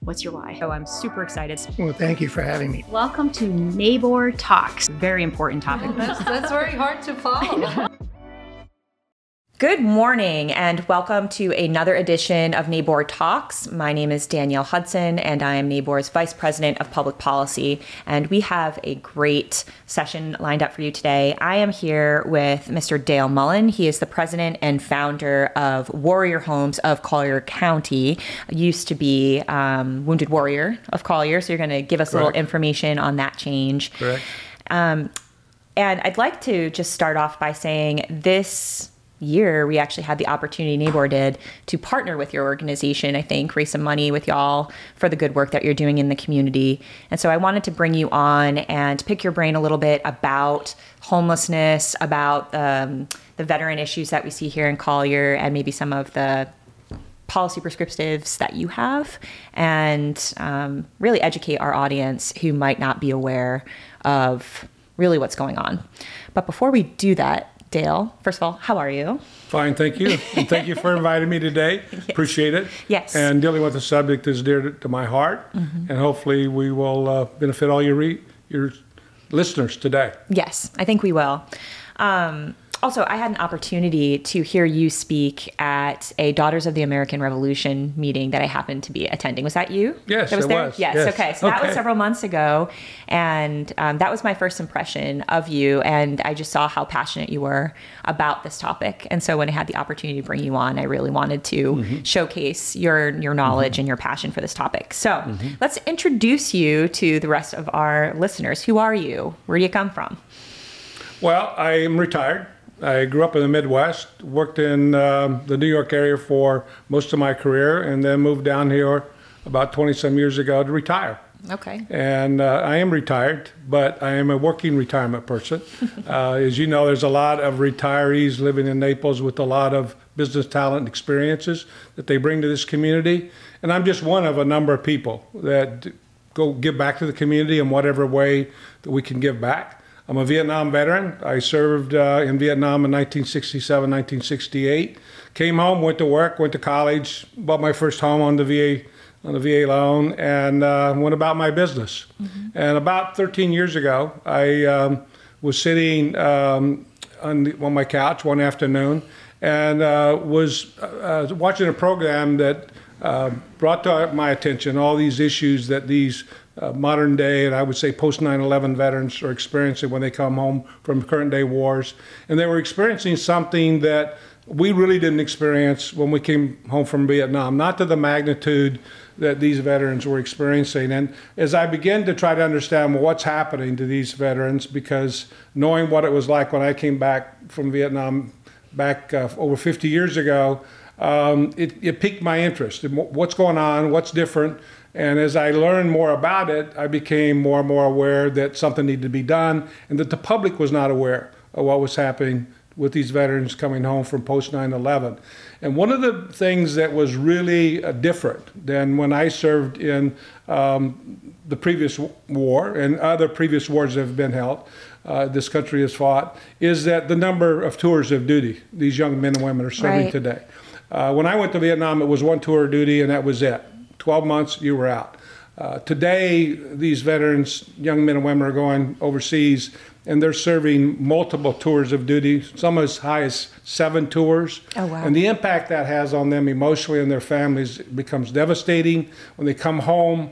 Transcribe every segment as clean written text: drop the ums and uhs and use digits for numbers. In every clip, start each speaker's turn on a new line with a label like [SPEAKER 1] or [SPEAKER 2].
[SPEAKER 1] What's your why?
[SPEAKER 2] So I'm super excited.
[SPEAKER 3] Well, thank you for having me.
[SPEAKER 1] Welcome to NABOR Talks.
[SPEAKER 2] Very important topic.
[SPEAKER 4] That's very hard to follow.
[SPEAKER 2] Good morning and welcome to another edition of NABOR Talks. My name is Danielle Hudson and I am NABOR's Vice President of Public Policy. And we have a great session lined up for you today. I am here with Mr. Dale Mullen. He is the president and founder of Warrior Homes of Collier County. Used to be Wounded Warrior of Collier. So you're going to give us a little information on that change.
[SPEAKER 3] Correct.
[SPEAKER 2] And I'd like to just start off by saying this year, we actually had the opportunity, NABOR did, to partner with your organization, I think, raise some money with y'all for the good work that you're doing in the community. And so I wanted to bring you on and pick your brain a little bit about homelessness, about the veteran issues that we see here in Collier, and maybe some of the policy prescriptives that you have, and really educate our audience who might not be aware of really what's going on. But before we do that, Dale, first of all, how are you?
[SPEAKER 3] Fine, thank you. And thank you for inviting me today. Yes. Appreciate it.
[SPEAKER 2] Yes.
[SPEAKER 3] And dealing with the subject is dear to my heart. Mm-hmm. And hopefully we will benefit all your listeners today.
[SPEAKER 2] Yes, I think we will. Also, I had an opportunity to hear you speak at a Daughters of the American Revolution meeting that I happened to be attending. Was that you?
[SPEAKER 3] Yes,
[SPEAKER 2] that was
[SPEAKER 3] it
[SPEAKER 2] there?
[SPEAKER 3] was.
[SPEAKER 2] Yes. Okay. So that was several months ago. And that was my first impression of you. And I just saw how passionate you were about this topic. And so when I had the opportunity to bring you on, I really wanted to showcase your knowledge and your passion for this topic. So let's introduce you to the rest of our listeners. Who are you? Where do you come from?
[SPEAKER 3] Well, I am retired. I grew up in the Midwest, worked in the New York area for most of my career, and then moved down here about 20-some years ago to retire.
[SPEAKER 2] Okay.
[SPEAKER 3] And I am retired, but I am a working retirement person. As you know, there's a lot of retirees living in Naples with a lot of business talent and experiences that they bring to this community. And I'm just one of a number of people that go give back to the community in whatever way that we can give back. I'm a Vietnam veteran. I served in Vietnam in 1967, 1968. Came home, went to work, went to college, bought my first home on the VA loan, and went about my business. And about 13 years ago, I was sitting on my couch one afternoon and was watching a program that brought to my attention all these issues that these modern day, and I would say post 9/11 veterans are experiencing when they come home from current day wars. And they were experiencing something that we really didn't experience when we came home from Vietnam, not to the magnitude that these veterans were experiencing. And as I began to try to understand what's happening to these veterans, because knowing what it was like when I came back from Vietnam back over 50 years ago, it piqued my interest in what's going on, what's different. And as I learned more about it, I became more and more aware that something needed to be done and that the public was not aware of what was happening with these veterans coming home from post 9/11. And one of the things that was really different than when I served in the previous war and other previous wars that have been held, this country has fought, is that the number of tours of duty these young men and women are serving today. When I went to Vietnam, it was one tour of duty and that was it. 12 months, you were out. Today, these veterans, young men and women, are going overseas and they're serving multiple tours of duty, some as high as 7 tours.
[SPEAKER 2] Oh, wow.
[SPEAKER 3] And the impact that has on them emotionally and their families becomes devastating. When they come home,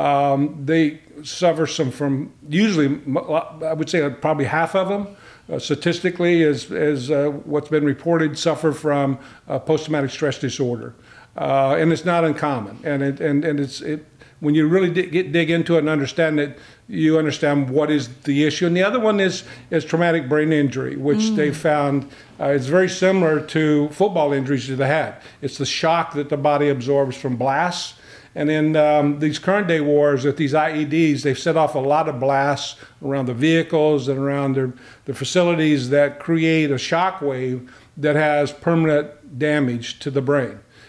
[SPEAKER 3] they suffer from usually, I would say probably half of them, statistically, as what's been reported, suffer from post-traumatic stress disorder. And it's not uncommon. And it's when you really dig into it and understand it, you understand what is the issue. And the other one is traumatic brain injury, which they found is very similar to football injuries to the head. It's the shock that the body absorbs from blasts. And in these current day wars with these IEDs, they've set off a lot of blasts around the vehicles and around the facilities that create a shock wave that has permanent damage to the brain.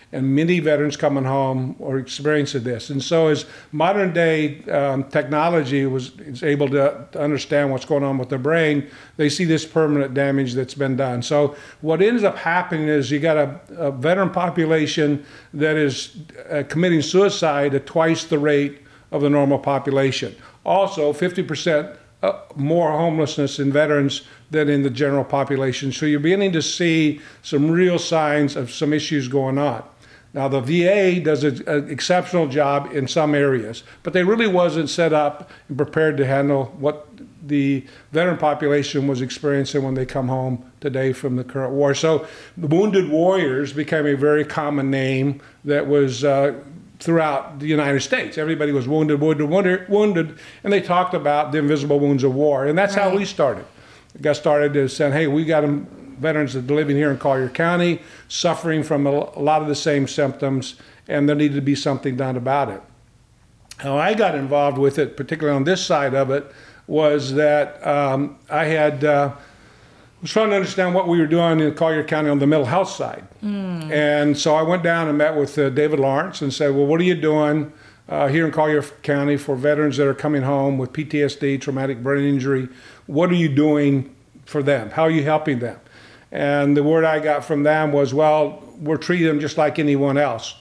[SPEAKER 3] and many veterans coming home are experiencing this. And so as modern day technology is able to understand what's going on with their brain, they see this permanent damage that's been done. So what ends up happening is you got a veteran population that is committing suicide at twice the rate of the normal population. Also, 50% more homelessness in veterans than in the general population. So you're beginning to see some real signs of some issues going on. Now, the VA does an exceptional job in some areas, but they really wasn't set up and prepared to handle what the veteran population was experiencing when they come home today from the current war. So the Wounded Warriors became a very common name that was throughout the United States. Everybody was wounded, and they talked about the invisible wounds of war. And that's how we started. We got started to saying, hey, we got veterans that are living here in Collier County, suffering from a lot of the same symptoms, and there needed to be something done about it. How I got involved with it, particularly on this side of it, was that I was trying to understand what we were doing in Collier County on the mental health side. And so I went down and met with David Lawrence and said, well, what are you doing here in Collier County for veterans that are coming home with PTSD, traumatic brain injury? What are you doing for them? How are you helping them? And the word I got from them was, well, we're treating them just like anyone else.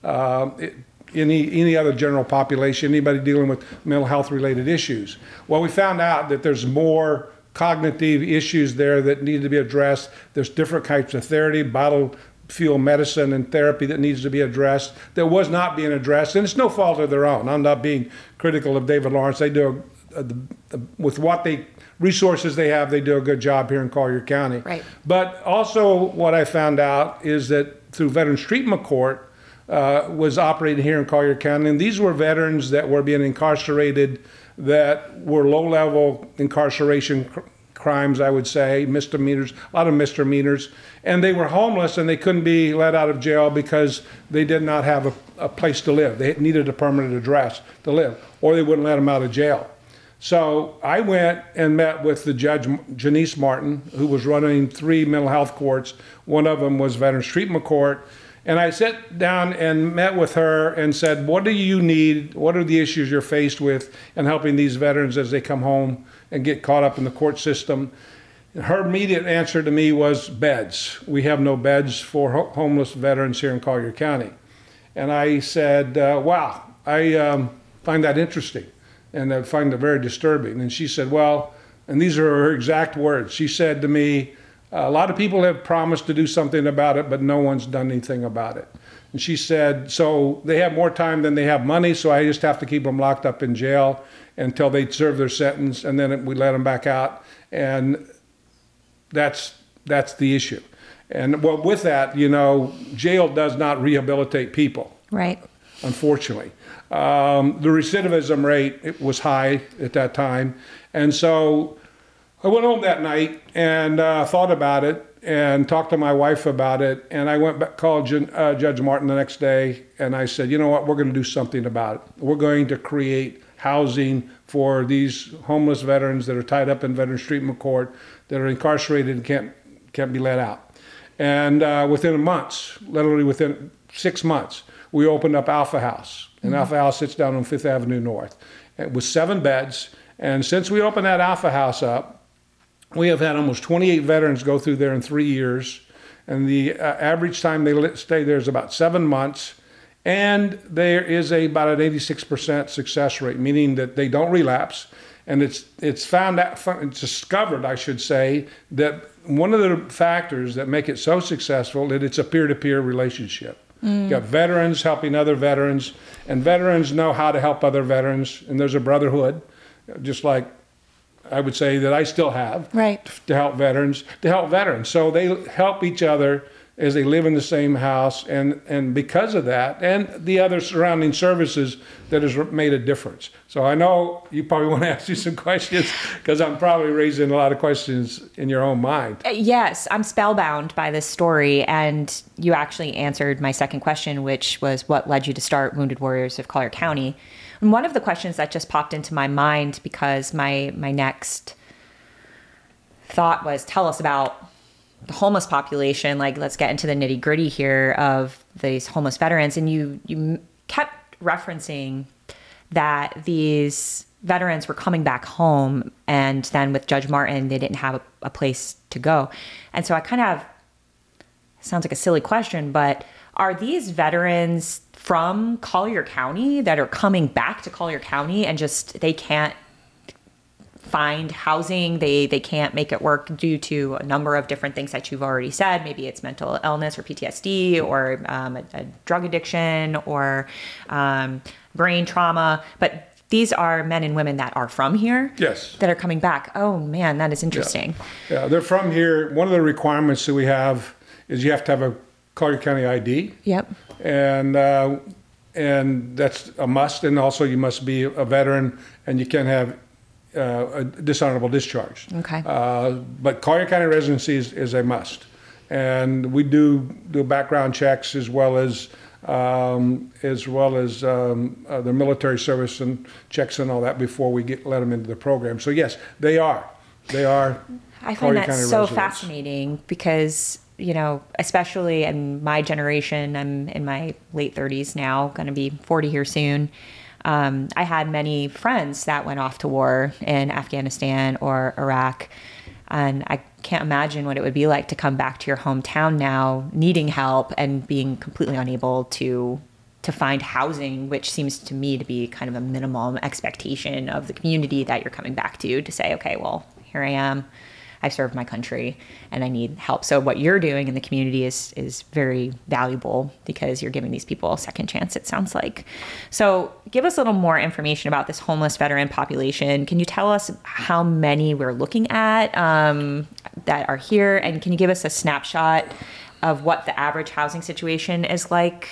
[SPEAKER 3] Any other general population, anybody dealing with mental health related issues. Well, we found out that there's more cognitive issues there that need to be addressed. There's different types of therapy, battlefield medicine and therapy that needs to be addressed that was not being addressed. And it's no fault of their own. I'm not being critical of David Lawrence. They do, with what resources they have, they do a good job here in Collier County.
[SPEAKER 2] Right.
[SPEAKER 3] But also what I found out is that through Veterans Treatment Court was operating here in Collier County, and these were veterans that were being incarcerated that were low-level incarceration crimes, I would say, misdemeanors, a lot of misdemeanors, and they were homeless and they couldn't be let out of jail because they did not have a place to live. They needed a permanent address to live, or they wouldn't let them out of jail. So I went and met with the judge, Janice Martin, who was running 3 mental health courts. One of them was Veterans Treatment Court. And I sat down and met with her and said, what do you need? What are the issues you're faced with in helping these veterans as they come home and get caught up in the court system? Her immediate answer to me was beds. We have no beds for homeless veterans here in Collier County. And I said, wow, I find that interesting and I find it very disturbing. And she said, well, and these are her exact words. She said to me, a lot of people have promised to do something about it, but no one's done anything about it. And she said, so they have more time than they have money, so I just have to keep them locked up in jail until they serve their sentence, and then we let them back out. And that's the issue. And well, with that, jail does not rehabilitate people.
[SPEAKER 2] Right.
[SPEAKER 3] Unfortunately. The recidivism rate was high at that time. And so I went home that night and thought about it and talked to my wife about it. And I went back, called Judge Martin the next day, and I said, you know what, we're going to do something about it. We're going to create housing for these homeless veterans that are tied up in Veterans Treatment Court, that are incarcerated and can't be let out. And within months, literally within 6 months, we opened up Alpha House. And Alpha House sits down on 5th Avenue North. It was 7 beds. And since we opened that Alpha House up, we have had almost 28 veterans go through there in 3 years. And the average time they stay there is about 7 months. And there is about an 86% success rate, meaning that they don't relapse. And it's discovered, I should say, that one of the factors that make it so successful is it's a peer-to-peer relationship. You got veterans helping other veterans, and veterans know how to help other veterans. And there's a brotherhood, just like I would say that I still have,
[SPEAKER 2] right,
[SPEAKER 3] to help veterans. So they help each other as they live in the same house, and because of that, and the other surrounding services, that has made a difference. So I know you probably want to ask you some questions, because I'm probably raising a lot of questions in your own mind.
[SPEAKER 2] Yes, I'm spellbound by this story, and you actually answered my second question, which was what led you to start Wounded Warriors of Collier County. And one of the questions that just popped into my mind, because my next thought was, tell us about the homeless population, like let's get into the nitty gritty here of these homeless veterans. And you kept referencing that these veterans were coming back home, and then with Judge Martin, they didn't have a place to go. And so I kind of, sounds like a silly question, but are these veterans from Collier County that are coming back to Collier County and just, they can't find housing, they can't make it work due to a number of different things that you've already said? Maybe it's mental illness or PTSD or a drug addiction or brain trauma, but these are men and women that are from here.
[SPEAKER 3] Yes.
[SPEAKER 2] That are coming back. Oh man, that is interesting.
[SPEAKER 3] Yeah, they're from here. One of the requirements that we have is you have to have a Collier County ID.
[SPEAKER 2] Yep.
[SPEAKER 3] And that's a must. And also you must be a veteran, and you can't have a dishonorable discharge.
[SPEAKER 2] Okay.
[SPEAKER 3] But Collier County residency is a must. And we do background checks as well as the military service and checks and all that before we let them into the program. So yes, they are.
[SPEAKER 2] I find that so fascinating because, especially in my generation, I'm in my late 30s now, going to be 40 here soon. I had many friends that went off to war in Afghanistan or Iraq, and I can't imagine what it would be like to come back to your hometown now, needing help and being completely unable to find housing, which seems to me to be kind of a minimum expectation of the community that you're coming back to say, okay, well, here I am. I served my country and I need help. So what you're doing in the community is very valuable because you're giving these people a second chance, it sounds like. So give us a little more information about this homeless veteran population. Can you tell us how many we're looking at that are here? And can you give us a snapshot of what the average housing situation is like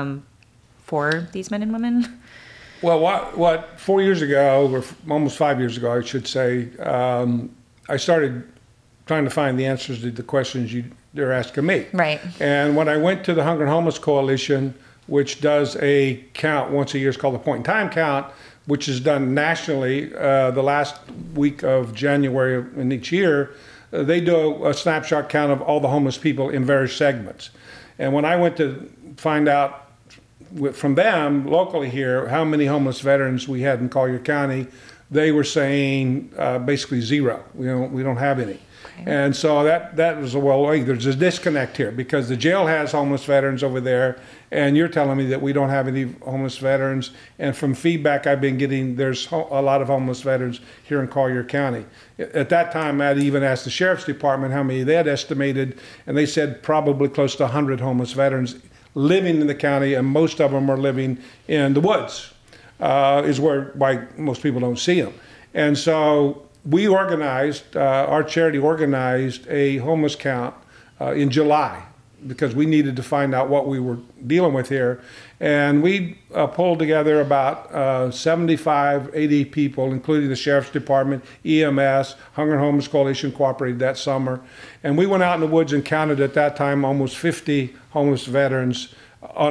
[SPEAKER 2] for these men and women?
[SPEAKER 3] Well, what 4 years ago, or almost 5 years ago, I should say, I started trying to find the answers to the questions they're asking me.
[SPEAKER 2] Right.
[SPEAKER 3] And when I went to the Hunger and Homeless Coalition, which does a count once a year, it's called the Point in Time Count, which is done nationally the last week of January in each year, they do a snapshot count of all the homeless people in various segments. And when I went to find out from them locally here how many homeless veterans we had in Collier County, they were saying basically zero. We don't have any. Okay. And so that was there's a disconnect here because the jail has homeless veterans over there, and you're telling me that we don't have any homeless veterans. And from feedback I've been getting, there's a lot of homeless veterans here in Collier County. At that time, I'd even asked the Sheriff's Department how many they had estimated, and they said probably close to 100 homeless veterans living in the county, and most of them are living in the woods. Is why most people don't see them. And so we organized, our charity organized a homeless count in July because we needed to find out what we were dealing with here. And we pulled together about 75, 80 people, including the Sheriff's Department, EMS, Hunger and Homeless Coalition cooperated that summer. And we went out in the woods and counted at that time almost 50 homeless veterans in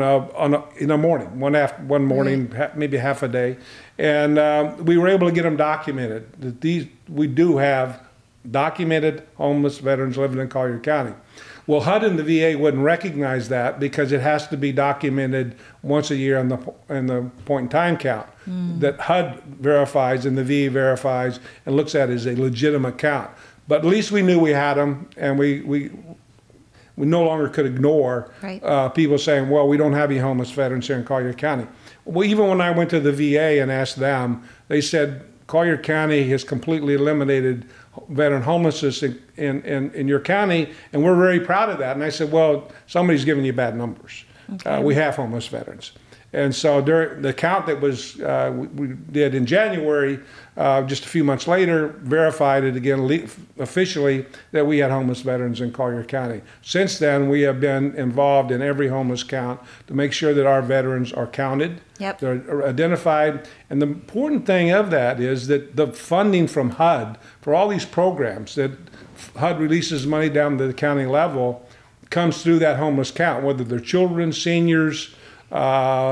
[SPEAKER 3] a morning, one morning, maybe half a day, and we were able to get them documented. That we do have documented homeless veterans living in Collier County. Well, HUD and the VA wouldn't recognize that because it has to be documented once a year in the point in time count that HUD verifies and the VA verifies and looks at as a legitimate count. But at least we knew we had them, and we no longer could ignore people saying, well, we don't have any homeless veterans here in Collier County. Well, even when I went to the VA and asked them, they said Collier County has completely eliminated veteran homelessness in your county, and we're very proud of that. And I said, well, somebody's giving you bad numbers. Okay. We have homeless veterans. And so during the count that was we did in January, just a few months later, verified it again officially that we had homeless veterans in Collier County. Since then, we have been involved in every homeless count to make sure that our veterans are counted, they're identified. And the important thing of that is that the funding from HUD for all these programs that HUD releases money down to the county level comes through that homeless count, whether they're children, seniors,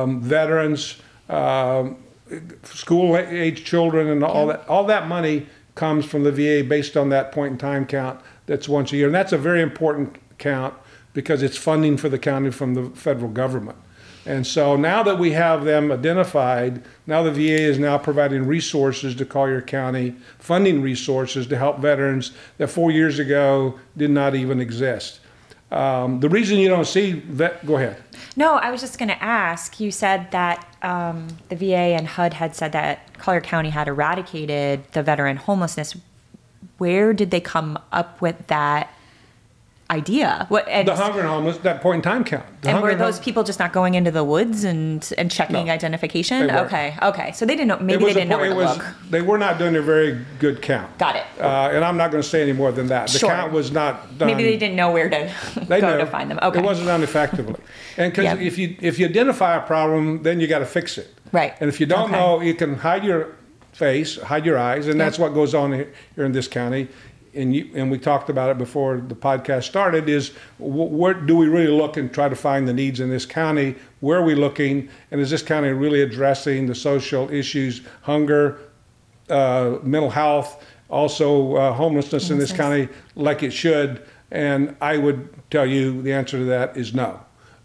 [SPEAKER 3] veterans, school-age children, and all that money comes from the VA based on that point in time count that's once a year. And that's a very important count because it's funding for the county from the federal government. And so now that we have them identified, now the VA is now providing resources to Collier County, funding resources to help veterans that 4 years ago did not even exist. The reason you don't see that, go ahead.
[SPEAKER 2] No, I was just going to ask, you said that the VA and HUD had said that Collier County had eradicated the veteran homelessness. Where did they come up with that idea?
[SPEAKER 3] The hunger and homeless, that point in time count.
[SPEAKER 2] And were those people just not going into the woods and checking
[SPEAKER 3] No,
[SPEAKER 2] identification?
[SPEAKER 3] they weren't.
[SPEAKER 2] Okay. So they didn't know, maybe they didn't know where to look.
[SPEAKER 3] They were not doing a very good count.
[SPEAKER 2] Got it.
[SPEAKER 3] And I'm not going to say any more than that. The
[SPEAKER 2] Sure.
[SPEAKER 3] count was not done.
[SPEAKER 2] Maybe they didn't know where to
[SPEAKER 3] They
[SPEAKER 2] go
[SPEAKER 3] knew.
[SPEAKER 2] to find them. Okay.
[SPEAKER 3] It wasn't done effectively. And because
[SPEAKER 2] Yep.
[SPEAKER 3] if you identify a problem, then you got to fix it.
[SPEAKER 2] Right.
[SPEAKER 3] And if you don't
[SPEAKER 2] Okay.
[SPEAKER 3] know, you can hide your face, hide your eyes, and that's what goes on here in this county. And we talked about it before the podcast started, is where do we really look and try to find the needs in this county? Where are we looking? And is this county really addressing the social issues, hunger, mental health, also homelessness in this county like it should? And I would tell you the answer to that is no.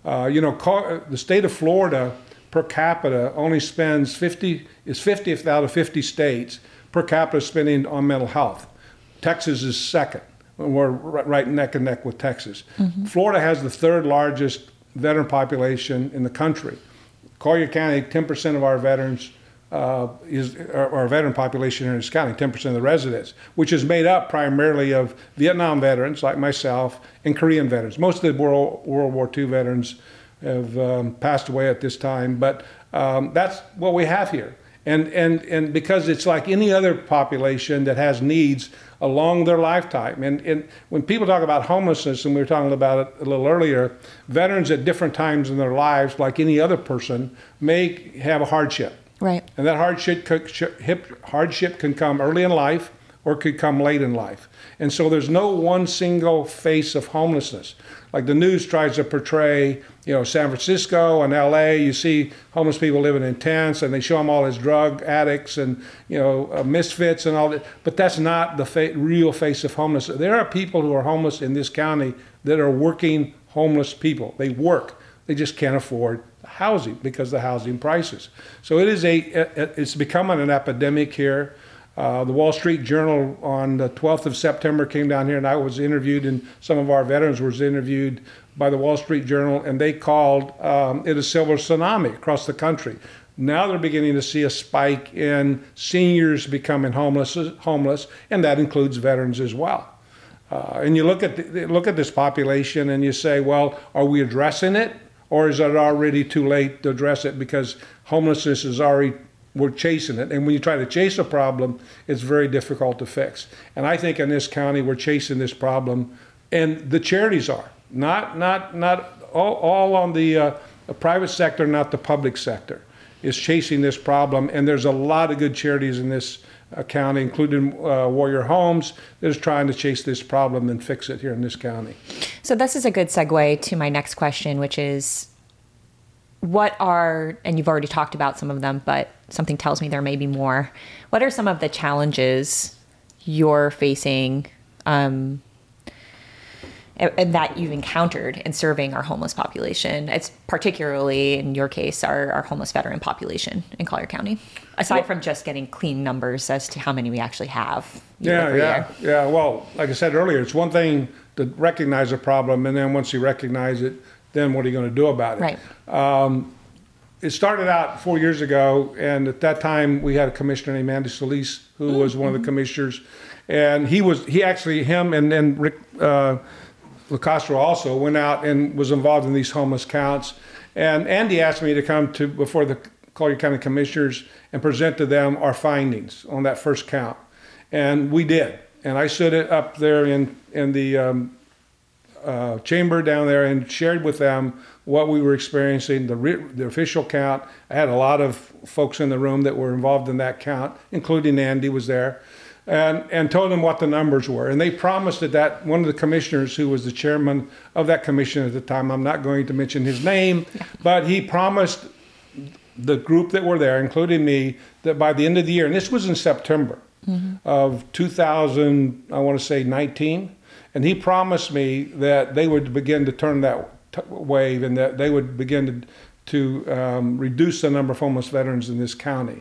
[SPEAKER 3] The state of Florida per capita only spends 50th out of 50 states per capita spending on mental health. Texas is second. We're right neck and neck with Texas. Mm-hmm. Florida has the third largest veteran population in the country. Collier County, 10% of our veterans is our veteran population in this county, 10% of the residents, which is made up primarily of Vietnam veterans like myself and Korean veterans. Most of the World War II veterans have passed away at this time, but that's what we have here. And because it's like any other population that has needs along their lifetime. And when people talk about homelessness, and we were talking about it a little earlier, veterans at different times in their lives, like any other person, may have a hardship.
[SPEAKER 2] Right.
[SPEAKER 3] And that hardship can come early in life or could come late in life. And so there's no one single face of homelessness. Like the news tries to portray, San Francisco and LA, you see homeless people living in tents and they show them all as drug addicts and, misfits and all that. But that's not the real face of homelessness. There are people who are homeless in this county that are working homeless people. They work. They just can't afford housing because of the housing prices. So it's becoming an epidemic here. The Wall Street Journal on the 12th of September came down here, and I was interviewed, and some of our veterans was interviewed by the Wall Street Journal, and they called it a silver tsunami across the country. Now they're beginning to see a spike in seniors becoming homeless, and that includes veterans as well. And you look at this population, and you say, well, are we addressing it, or is it already too late to address it because homelessness is already we're chasing it. And when you try to chase a problem, it's very difficult to fix. And I think in this county, we're chasing this problem. And the charities are. Not all on the private sector, not the public sector, is chasing this problem. And there's a lot of good charities in this county, including Warrior Homes, that is trying to chase this problem and fix it here in this county.
[SPEAKER 2] So this is a good segue to my next question, which is, and you've already talked about some of them, but something tells me there may be more. What are some of the challenges you're facing and that you've encountered in serving our homeless population? It's particularly, in your case, our homeless veteran population in Collier County, aside from just getting clean numbers as to how many we actually have.
[SPEAKER 3] Yeah. Well, like I said earlier, it's one thing to recognize a problem, and then once you recognize it, then what are you going to do about it?
[SPEAKER 2] Right.
[SPEAKER 3] It started out 4 years ago, and at that time we had a commissioner named Andy Solis, who was one of the commissioners, and him and Rick LaCastro also went out and was involved in these homeless counts. And Andy asked me to come before the Collier County Commissioners and present to them our findings on that first count, and we did. And I stood up there in the chamber down there and shared with them what we were experiencing, the official count. I had a lot of folks in the room that were involved in that count, including Andy was there, and told them what the numbers were. And they promised that one of the commissioners, who was the chairman of that commission at the time, I'm not going to mention his name, but he promised the group that were there, including me, that by the end of the year, and this was in September, of 2000, I want to say 19. And he promised me that they would begin to turn that wave and that they would begin to reduce the number of homeless veterans in this county.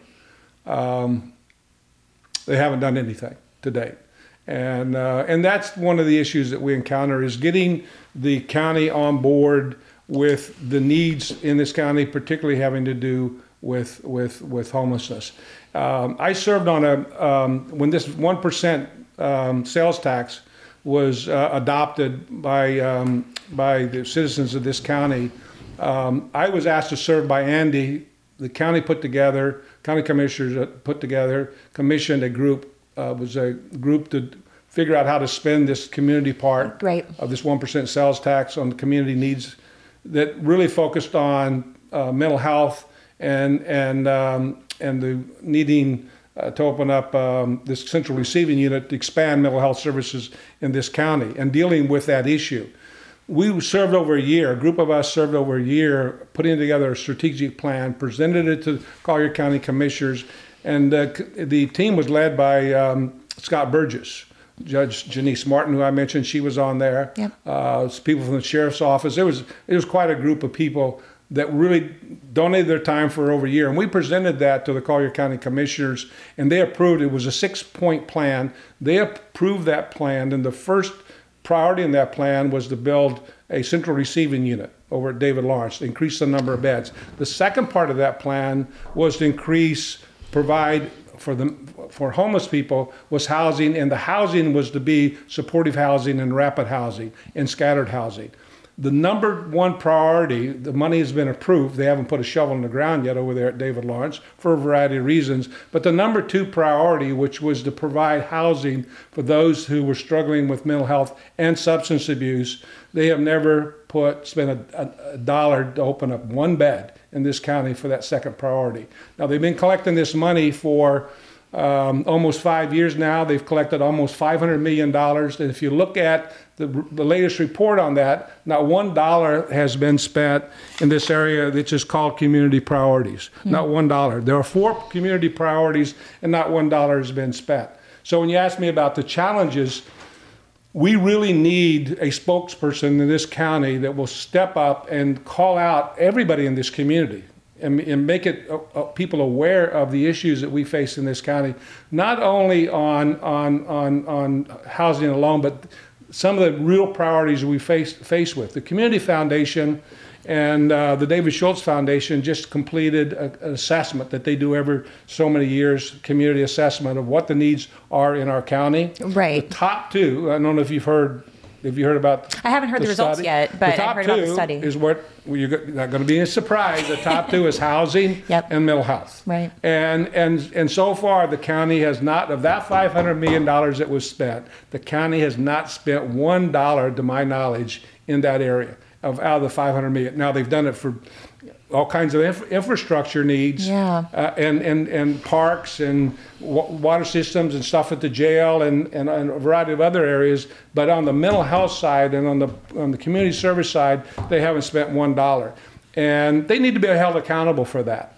[SPEAKER 3] They haven't done anything to date. And that's one of the issues that we encounter is getting the county on board with the needs in this county, particularly having to do with homelessness. I served on when this 1% sales tax was adopted by the citizens of this county. I was asked to serve by Andy. The county county commissioners commissioned a group, to figure out how to spend this community part of this 1% sales tax on the community needs that really focused on mental health and the needing to open up this central receiving unit to expand mental health services in this county and dealing with that issue. We served over a year, a group of us served over a year, putting together a strategic plan, presented it to Collier County Commissioners, and the team was led by Scott Burgess. Judge Janice Martin, who I mentioned, she was on there. Yep. People from the sheriff's office. It was quite a group of people that really donated their time for over a year. And we presented that to the Collier County Commissioners, and they approved. It was a 6-point plan. They approved that plan, and the first priority in that plan was to build a central receiving unit over at David Lawrence, to increase the number of beds. The second part of that plan was to provide for homeless people was housing, and the housing was to be supportive housing and rapid housing and scattered housing. The number one priority, the money has been approved. They haven't put a shovel in the ground yet over there at David Lawrence for a variety of reasons. But the number two priority, which was to provide housing for those who were struggling with mental health and substance abuse, they have never spent a dollar to open up one bed in this county for that second priority. Now, they've been collecting this money for almost 5 years now. They've collected almost $500 million. And if you look at the latest report on that, not $1 has been spent in this area that's just called community priorities. Not $1. There are 4 community priorities and not $1 has been spent. So when you ask me about the challenges, we really need a spokesperson in this county that will step up and call out everybody in this community and make it people aware of the issues that we face in this county, not only on housing alone, but some of the real priorities we face with. The Community Foundation and the David Schultz Foundation just completed an assessment that they do every so many years, community assessment of what the needs are in our county.
[SPEAKER 2] Right.
[SPEAKER 3] The top 2, I don't know if you've heard about.
[SPEAKER 2] I haven't heard the results yet, but I've heard about the study.
[SPEAKER 3] Is what you're not going to be a surprise. The top 2 is housing and mental health.
[SPEAKER 2] Right.
[SPEAKER 3] And so far, the county has not, of that $500 million that was spent, the county has not spent $1, to my knowledge, in that area out of the $500 million. Now, they've done it for all kinds of infrastructure needs, and parks and water systems and stuff at the jail and a variety of other areas. But on the mental health side and on the community service side, they haven't spent $1, and they need to be held accountable for that.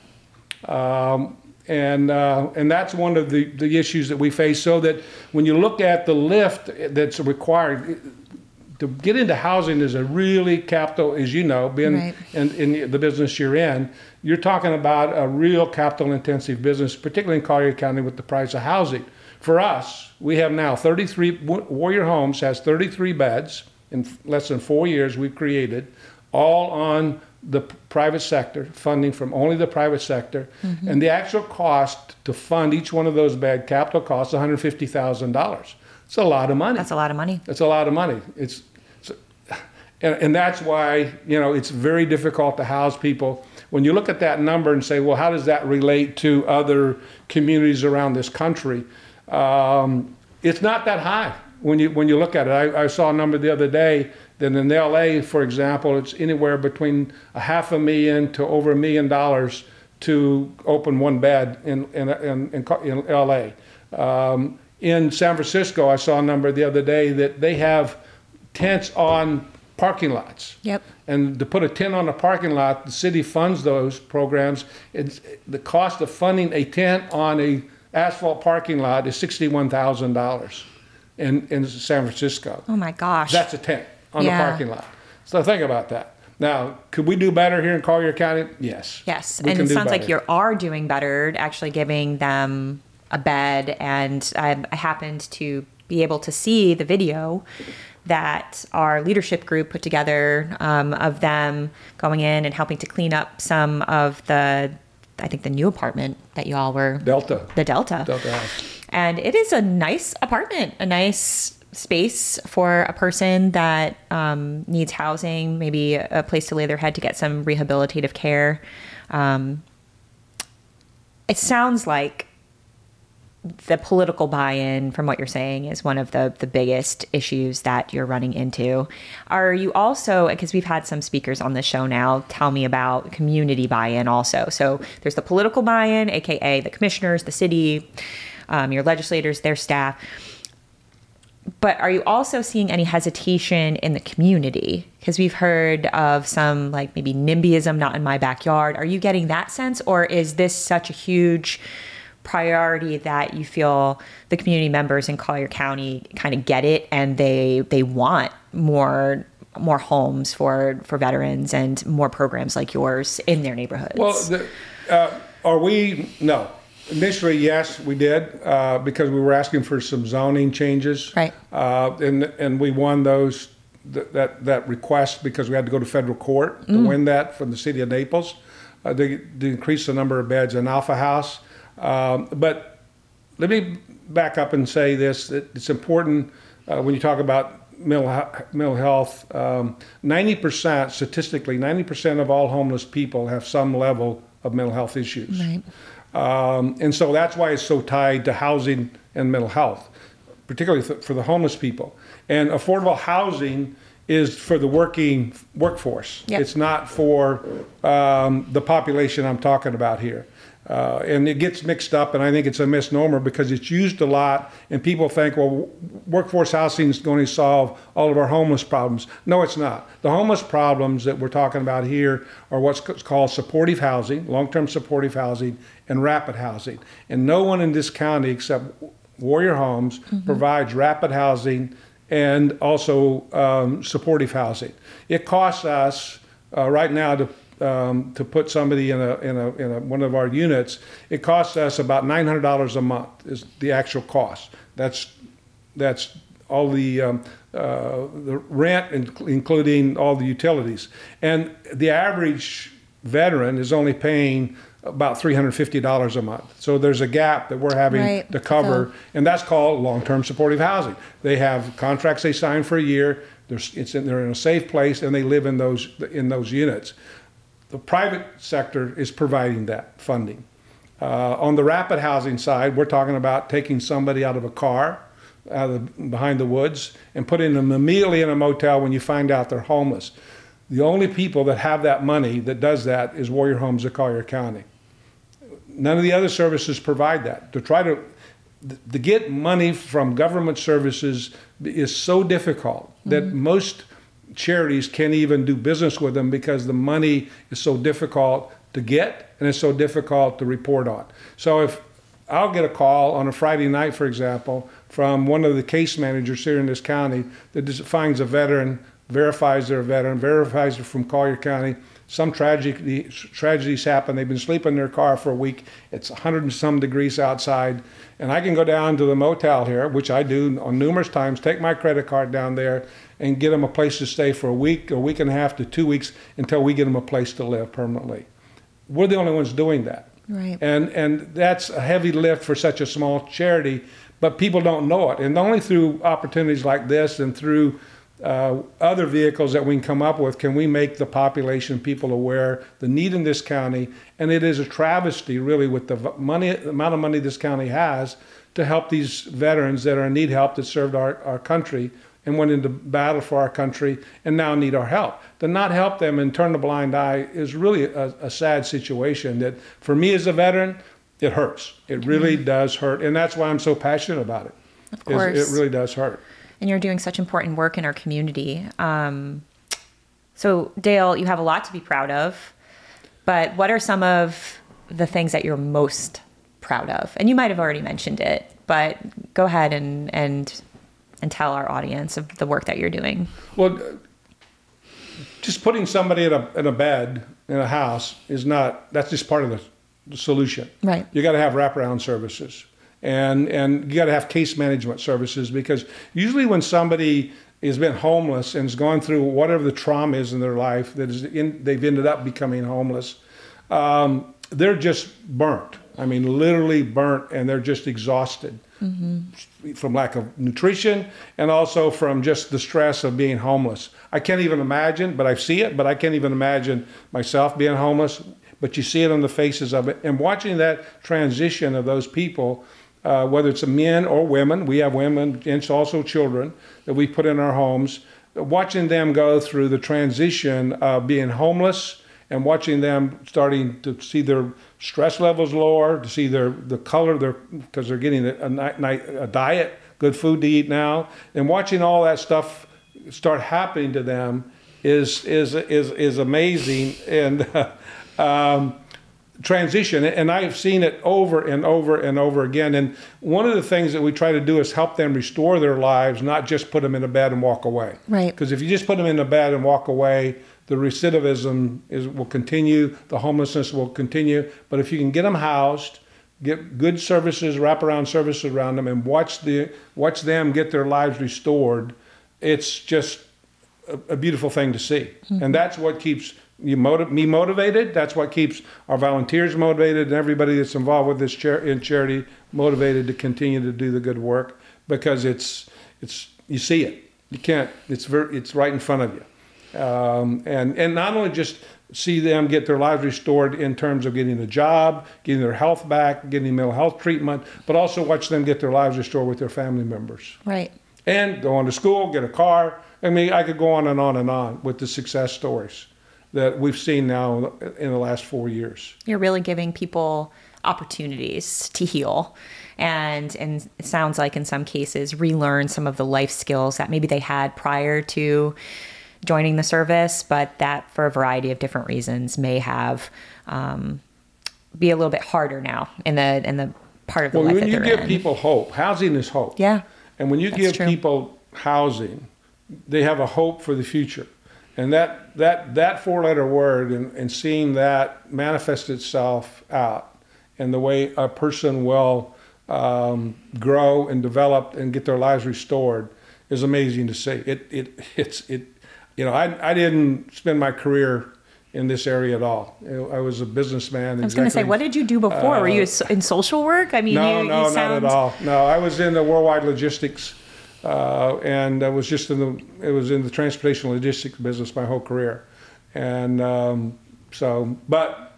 [SPEAKER 3] And that's one of the issues that we face. So that when you look at the lift that's required, to get into housing is a really capital, as you know, being in the business you're in, you're talking about a real capital-intensive business, particularly in Collier County with the price of housing. For us, we have now 33, Warrior Homes has 33 beds in less than 4 years we've created, all on the private sector, funding from only the private sector. And the actual cost to fund each one of those bed capital costs $150,000. It's a lot of money.
[SPEAKER 2] That's a lot of money.
[SPEAKER 3] It's a lot of money. And that's why, it's very difficult to house people. When you look at that number and say, well, how does that relate to other communities around this country? It's not that high when you look at it. I saw a number the other day that in LA, for example, it's anywhere between $500,000 to over $1 million to open one bed in LA. In San Francisco, I saw a number the other day that they have tents on parking lots.
[SPEAKER 2] Yep.
[SPEAKER 3] And to put a tent on a parking lot, the city funds those programs. The cost of funding a tent on asphalt parking lot is $61,000 in San Francisco.
[SPEAKER 2] Oh my gosh.
[SPEAKER 3] That's a tent on
[SPEAKER 2] Yeah.
[SPEAKER 3] the parking lot. So think about that. Now, could we do better here in Collier County? Yes.
[SPEAKER 2] Yes,
[SPEAKER 3] We
[SPEAKER 2] and
[SPEAKER 3] can
[SPEAKER 2] it
[SPEAKER 3] do
[SPEAKER 2] sounds like
[SPEAKER 3] better.
[SPEAKER 2] you are doing better, actually giving them a bed. And I happened to be able to see the video that our leadership group put together of them going in and helping to clean up some of the new apartment that you all were
[SPEAKER 3] Delta.
[SPEAKER 2] the Delta.
[SPEAKER 3] Delta House.
[SPEAKER 2] And it is a nice apartment, a nice space for a person that needs housing, maybe a place to lay their head to get some rehabilitative care. It sounds like the political buy-in from what you're saying is one of the biggest issues that you're running into. Are you also, because we've had some speakers on the show now, tell me about community buy-in also. So there's the political buy-in, AKA the commissioners, the city, your legislators, their staff. But are you also seeing any hesitation in the community? Because we've heard of some like maybe NIMBYism, not in my backyard. Are you getting that sense? Or is this such a huge priority that you feel the community members in Collier County kind of get it and they want more homes for veterans and more programs like yours in their neighborhoods?
[SPEAKER 3] Well, no. Initially, yes, we did because we were asking for some zoning changes.
[SPEAKER 2] Right.
[SPEAKER 3] And we won that request because we had to go to federal court to win that from the city of Naples to increase the number of beds in Alpha House. But let me back up and say this, that it's important when you talk about mental health, 90%, statistically, 90% of all homeless people have some level of mental health issues.
[SPEAKER 2] Right.
[SPEAKER 3] And so that's why it's so tied to housing and mental health, particularly for the homeless people. And affordable housing is for the working workforce.
[SPEAKER 2] Yep.
[SPEAKER 3] It's not for the population I'm talking about here. And it gets mixed up, and I think it's a misnomer because it's used a lot, and people think, well, workforce housing is going to solve all of our homeless problems. No, it's not. The homeless problems that we're talking about here are what's called supportive housing, long-term supportive housing, and rapid housing. And no one in this county except Warrior Homes provides rapid housing and also supportive housing. It costs us right now to put somebody in a one of our units, it costs us about $900 a month is the actual cost. That's all the rent, including all the utilities. And the average veteran is only paying about $350 a month. So there's a gap that we're having to cover, and that's called long-term supportive housing. They have contracts they sign for a year. They're in a safe place, and they live in those units. The private sector is providing that funding. On the rapid housing side, we're talking about taking somebody out of a car, behind the woods, and putting them immediately in a motel when you find out they're homeless. The only people that have that money that does that is Warrior Homes of Collier County. None of the other services provide that. To get money from government services is so difficult that most charities can't even do business with them because the money is so difficult to get and it's so difficult to report on. So if I'll get a call on a Friday night, for example, from one of the case managers here in this county that just finds a veteran, verifies they're a veteran, verifies they're from Collier County. Some tragedies happen. They've been sleeping in their car for a week. It's 100 and some degrees outside. And I can go down to the motel here, which I do on numerous times, take my credit card down there and get them a place to stay for a week and a half to 2 weeks until we get them a place to live permanently. We're the only ones doing that.
[SPEAKER 2] Right.
[SPEAKER 3] And that's a heavy lift for such a small charity, but people don't know it. And only through opportunities like this and through other vehicles that we can come up with can we make the population, people aware the need in this county. And it is a travesty, really, with the amount of money this county has to help these veterans that are in need help that served our country and went into battle for our country and now need our help. To not help them and turn a blind eye is really a sad situation that, for me as a veteran, it hurts. It really does hurt. And that's why I'm so passionate about it.
[SPEAKER 2] Of course.
[SPEAKER 3] It really does hurt.
[SPEAKER 2] And you're doing such important work in our community. So, Dale, you have a lot to be proud of, but what are some of the things that you're most proud of? And you might have already mentioned it, but go ahead and tell our audience of the work that you're doing.
[SPEAKER 3] Well, just putting somebody in a bed in a house that's just part of the solution.
[SPEAKER 2] Right.
[SPEAKER 3] You got to have wraparound services, and you got to have case management services, because usually when somebody has been homeless and has gone through whatever the trauma is in their life they've ended up becoming homeless, they're just burnt. I mean, literally burnt, and they're just exhausted from lack of nutrition and also from just the stress of being homeless. I can't even imagine, but I see it, but I can't even imagine myself being homeless. But you see it on the faces of it. And watching that transition of those people, whether it's men or women, we have women and also children that we put in our homes, watching them go through the transition of being homeless and watching them starting to see their stress levels lower, to see the color, because they're getting a diet, good food to eat now, and watching all that stuff start happening to them is amazing. And transition, and I've seen it over and over and over again. And one of the things that we try to do is help them restore their lives, not just put them in a bed and walk away.
[SPEAKER 2] Right.
[SPEAKER 3] Because if you just put them in a bed and walk away, the recidivism will continue, the homelessness will continue. But if you can get them housed, get good services, wraparound services around them, and watch them get their lives restored, it's just a beautiful thing to see. And that's what keeps me motivated. That's what keeps our volunteers motivated, and everybody that's involved with this in charity motivated to continue to do the good work, because it's you see it. You can't. It's right in front of you. And not only just see them get their lives restored in terms of getting a job, getting their health back, getting mental health treatment, but also watch them get their lives restored with their family members.
[SPEAKER 2] Right. And
[SPEAKER 3] go on to school, get a car. I mean, I could go on and on and on with the success stories that we've seen now in the last 4 years.
[SPEAKER 2] You're really giving people opportunities to heal, and it sounds like in some cases relearn some of the life skills that maybe they had prior to joining the service, but that for a variety of different reasons may have be a little bit harder now in the part of the life that they're in.
[SPEAKER 3] When you give people hope, housing is hope.
[SPEAKER 2] Yeah.
[SPEAKER 3] And when you give people housing, they have a hope for the future. And that four-letter word, and seeing that manifest itself out in the way a person will grow and develop and get their lives restored, is amazing to see. I didn't spend my career in this area at all. I was a businessman.
[SPEAKER 2] I was going to say, what did you do before? Were you in social work? I mean,
[SPEAKER 3] no, not at all. No, I was in the worldwide logistics. And I was in the transportation logistics business my whole career. And but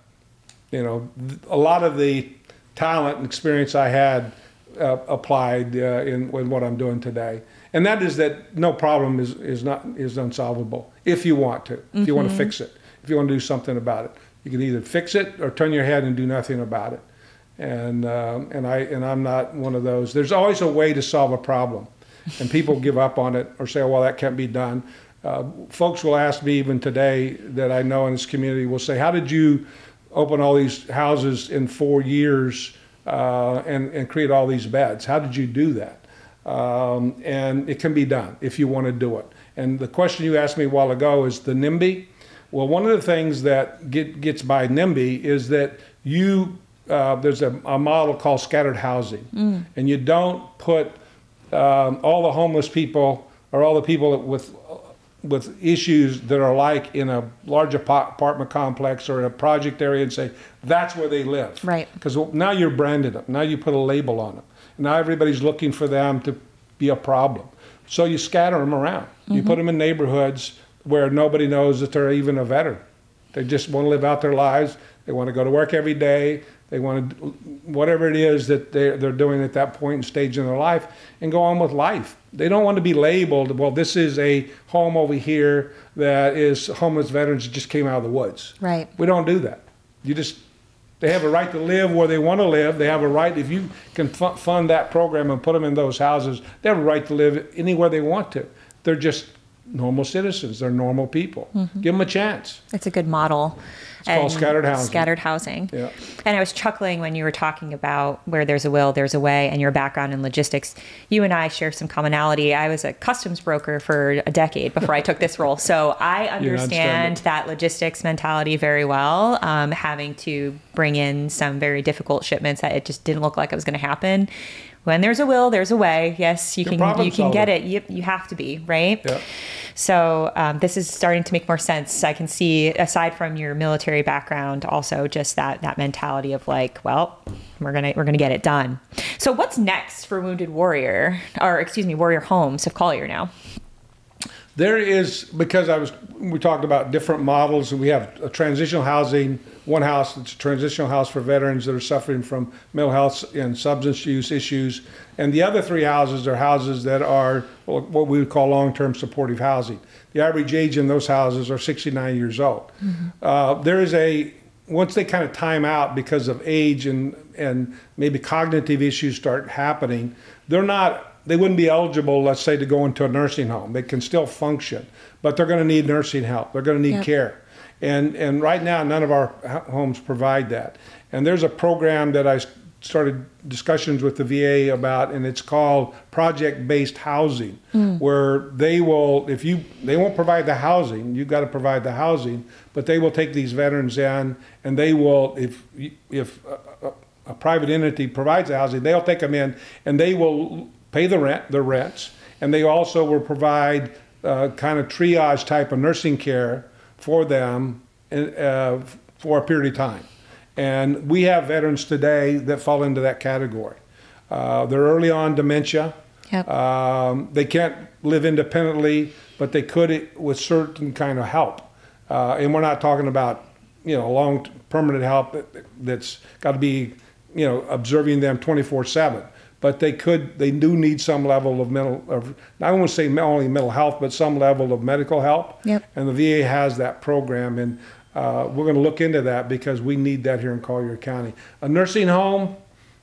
[SPEAKER 3] a lot of the talent and experience I had applied in what I'm doing today. And that is that no problem is unsolvable if you want to, if you want to fix it, if you want to do something about it. You can either fix it or turn your head and do nothing about it. And I'm not one of those. There's always a way to solve a problem. And people give up on it or say, oh, well, that can't be done. Folks will ask me even today that I know in this community will say, how did you open all these houses in 4 years and create all these beds? How did you do that? And it can be done if you want to do it. And the question you asked me a while ago is the NIMBY. Well, one of the things that gets by NIMBY is that there's a model called scattered housing. And you don't put all the homeless people or all the people with issues that are like in a large apartment complex or in a project area and say, that's where they live.
[SPEAKER 2] Right.
[SPEAKER 3] Because now you're branded them. Now you put a label on them. Now everybody's looking for them to be a problem. So you scatter them around. You put them in neighborhoods where nobody knows that they're even a veteran. They just want to live out their lives. They want to go to work every day. They want to, whatever it is that they're doing at that point and stage in their life, and go on with life. They don't want to be labeled, well, this is a home over here that is homeless veterans that just came out of the woods.
[SPEAKER 2] Right.
[SPEAKER 3] We don't do that. They have a right to live where they want to live. They have a right, if you can fund that program and put them in those houses, they have a right to live anywhere they want to. They're just normal citizens. They're normal people. Give them a chance.
[SPEAKER 2] It's a good model.
[SPEAKER 3] It's called scattered housing.
[SPEAKER 2] Scattered housing.
[SPEAKER 3] Yeah.
[SPEAKER 2] And I was chuckling when you were talking about where there's a will, there's a way, and your background in logistics. You and I share some commonality. I was a customs broker for a decade before I took this role. So I understand that logistics mentality very well, having to bring in some very difficult shipments that it just didn't look like it was going to happen. When there's a will, there's a way. Yes, you can get it. You have to be, right?
[SPEAKER 3] Yeah.
[SPEAKER 2] So this is starting to make more sense. I can see, aside from your military background, also just that mentality of like, well, we're gonna get it done. So what's next for Wounded Warrior, Warrior Homes of Collier now?
[SPEAKER 3] There is, because we talked about different models, and we have a transitional housing, one house that's a transitional house for veterans that are suffering from mental health and substance use issues. And the other 3 houses are houses that are what we would call long-term supportive housing. The average age in those houses are 69 years old. Mm-hmm. Once they kind of time out because of age and maybe cognitive issues start happening, they wouldn't be eligible, let's say, to go into a nursing home. They can still function, but they're going to need nursing help. They're going to need care. And right now, none of our homes provide that. And there's a program that I started discussions with the VA about, and it's called project-based housing, where they won't provide the housing. You've got to provide the housing, but they will take these veterans in, and they will, if a private entity provides the housing, they'll take them in, and they will pay the rents, and they also will provide kind of triage type of nursing care for them for a period of time. And we have veterans today that fall into that category. They're early on dementia. Yep. They can't live independently, but they could with certain kind of help. And we're not talking about, long permanent help that's got to be, observing them 24/7. But they do need some level of I won't say only mental health, but some level of medical help.
[SPEAKER 2] Yep.
[SPEAKER 3] And the VA has that program, and we're going to look into that because we need that here in Collier County. A nursing home,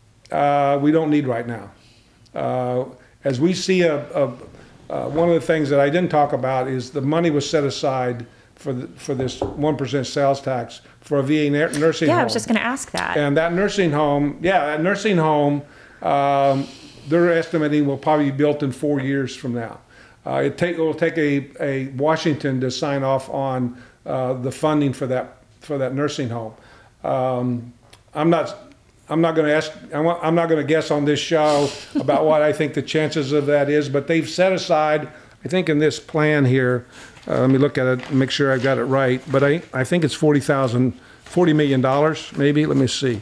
[SPEAKER 3] we don't need right now. As we see one of the things that I didn't talk about is the money was set aside for this 1% sales tax for a VA nursing home.
[SPEAKER 2] Yeah, I was just going to ask that.
[SPEAKER 3] And that nursing home, they're estimating will probably be built in 4 years from now. It will take a Washington to sign off on the funding for that nursing home. I'm not going to guess on this show about what I think the chances of that is, but they've set aside, I think in this plan here, let me look at it and make sure I've got it right, but I think it's $40 million maybe. Let me see.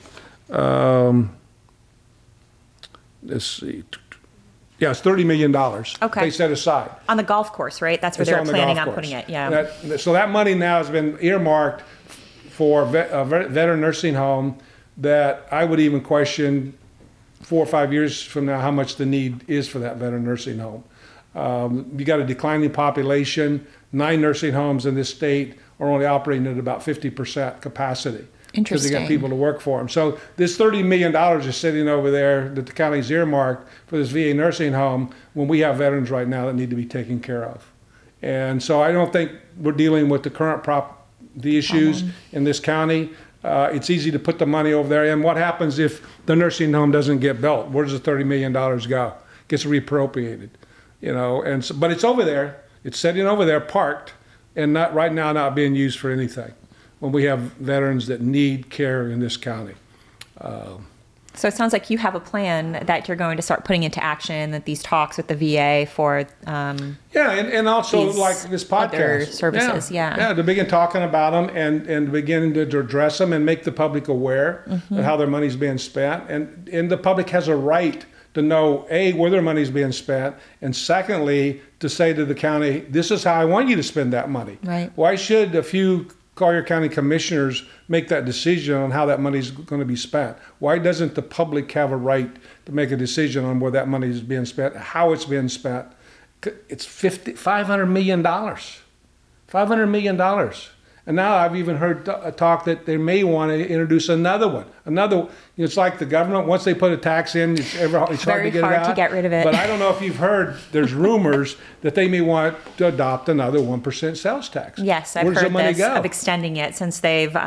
[SPEAKER 3] Let's see. Yeah, it's $30 million.
[SPEAKER 2] Okay.
[SPEAKER 3] They set aside.
[SPEAKER 2] On the golf course, right? That's where they're planning on putting it. Yeah.
[SPEAKER 3] So that money now has been earmarked for a veteran nursing home that I would even question 4 or 5 years from now how much the need is for that veteran nursing home. You got a declining population. 9 nursing homes in this state are only operating at about 50% capacity. Because they got people to work for them. So this $30 million is sitting over there that the county's earmarked for this VA nursing home when we have veterans right now that need to be taken care of. And so I don't think we're dealing with the issues in this county. It's easy to put the money over there. And what happens if the nursing home doesn't get built? Where does the $30 million go? It gets reappropriated, but it's over there. It's sitting over there parked and not being used for anything, when we have veterans that need care in this county.
[SPEAKER 2] So it sounds like you have a plan that you're going to start putting into action, that these talks with the VA for
[SPEAKER 3] and also like this podcast.
[SPEAKER 2] Other services,
[SPEAKER 3] Yeah, to begin talking about them and begin to address them and make the public aware of how their money's being spent. And the public has a right to know, A, where their money's being spent, and secondly, to say to the county, this is how I want you to spend that money.
[SPEAKER 2] Right.
[SPEAKER 3] Why should a few Collier County commissioners make that decision on how that money is going to be spent? Why doesn't the public have a right to make a decision on where that money is being spent, how it's being spent? It's $500 million. $500 million. And now I've even heard talk that they may want to introduce another one. It's like the government, once they put a tax in, it's hard
[SPEAKER 2] Very
[SPEAKER 3] to get it
[SPEAKER 2] hard
[SPEAKER 3] out.
[SPEAKER 2] to get rid of it.
[SPEAKER 3] But I don't know if you've heard, there's rumors that they may want to adopt another 1% sales tax.
[SPEAKER 2] Yes, I've
[SPEAKER 3] Where does the
[SPEAKER 2] heard
[SPEAKER 3] money
[SPEAKER 2] this,
[SPEAKER 3] go?
[SPEAKER 2] of extending it since they've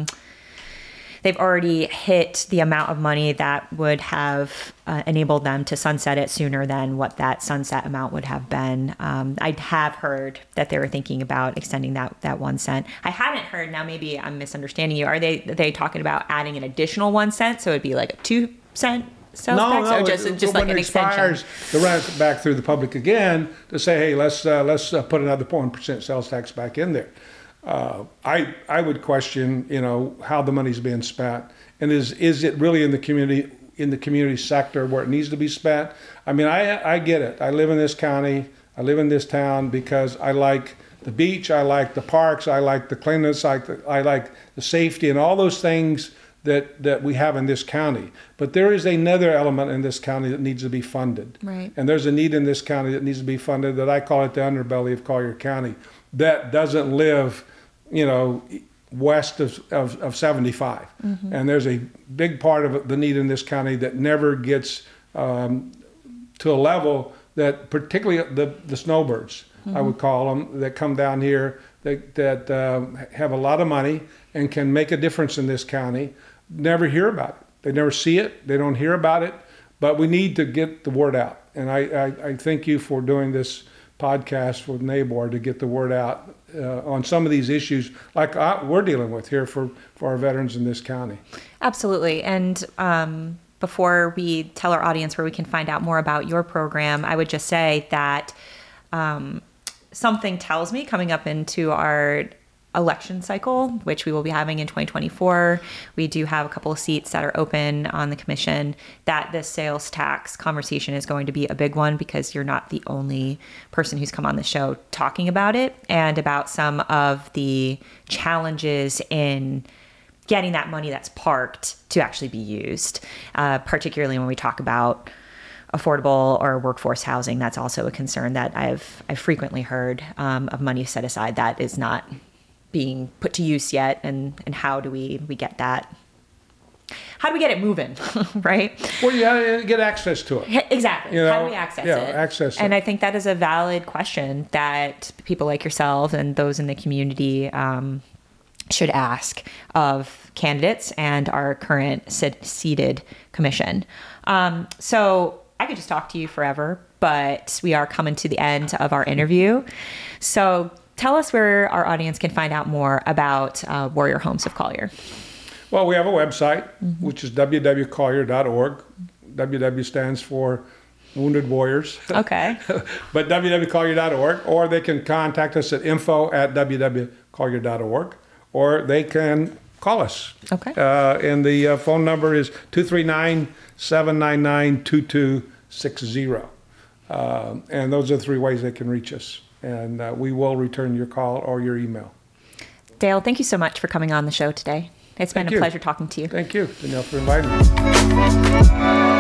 [SPEAKER 2] already hit the amount of money that would have enabled them to sunset it sooner than what that sunset amount would have been. I have heard that they were thinking about extending that 1 cent. I hadn't heard, now maybe I'm misunderstanding you, are they talking about adding an additional 1 cent? So it'd be like a 2 cent sales tax, or just like an extension?
[SPEAKER 3] When it expires, they run it back through the public again to say, hey, let's put another 1% sales tax back in there. I would question, how the money's being spent, and is it really in the community sector where it needs to be spent? I mean, I get it. I live in this county, I live in this town because I like the beach, I like the parks, I like the cleanliness, I like the safety and all those things that we have in this county. But there is another element in this county that needs to be funded.
[SPEAKER 2] Right.
[SPEAKER 3] And there's a need in this county that needs to be funded that I call it the underbelly of Collier County that doesn't live west of 75. Mm-hmm. And there's a big part of the need in this county that never gets to a level that particularly the snowbirds, mm-hmm. I would call them, that come down here that have a lot of money and can make a difference in this county, never hear about it. They never see it. They don't hear about it. But we need to get the word out. And I thank you for doing this podcast with NABOR to get the word out on some of these issues like we're dealing with here for our veterans in this county. Absolutely.
[SPEAKER 2] And before we tell our audience where we can find out more about your program, I would just say that something tells me coming up into our election cycle, which we will be having in 2024, we do have a couple of seats that are open on the commission, that this sales tax conversation is going to be a big one because you're not the only person who's come on the show talking about it and about some of the challenges in getting that money that's parked to actually be used, particularly when we talk about affordable or workforce housing. That's also a concern that I've frequently heard of money set aside that is not being put to use yet, and how do we get that? How do we get it moving, right?
[SPEAKER 3] Well, yeah, get access to it.
[SPEAKER 2] Exactly. How do we access it?
[SPEAKER 3] Access it.
[SPEAKER 2] And I think that is a valid question that people like yourself and those in the community should ask of candidates and our current seated commission. So I could just talk to you forever, but we are coming to the end of our interview. So tell us where our audience can find out more about Warrior Homes of Collier.
[SPEAKER 3] Well, we have a website,
[SPEAKER 2] mm-hmm.
[SPEAKER 3] which is www.collier.org. WW stands for Wounded Warriors.
[SPEAKER 2] Okay.
[SPEAKER 3] But www.collier.org, or they can contact us at info@www.collier.org, or they can call us.
[SPEAKER 2] Okay.
[SPEAKER 3] And the phone number is 239-799-2260. And those are the three ways they can reach us. And we will return your call or your email.
[SPEAKER 2] Dale, thank you so much for coming on the show today. It's been a pleasure talking to you.
[SPEAKER 3] Thank you, Danielle, for inviting me.